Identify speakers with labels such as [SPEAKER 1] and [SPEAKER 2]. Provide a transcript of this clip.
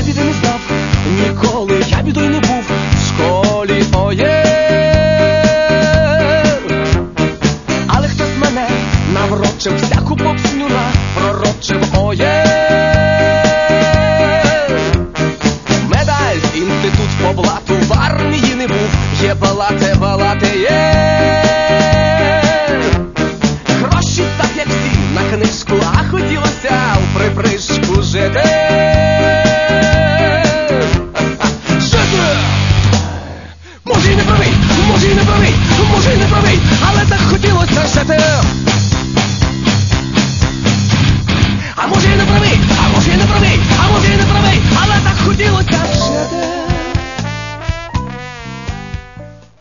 [SPEAKER 1] біди не знав, ніколи я бідою не був в школі, оє. Але хтось мене наврочив, всяку попсню напророчив, оє.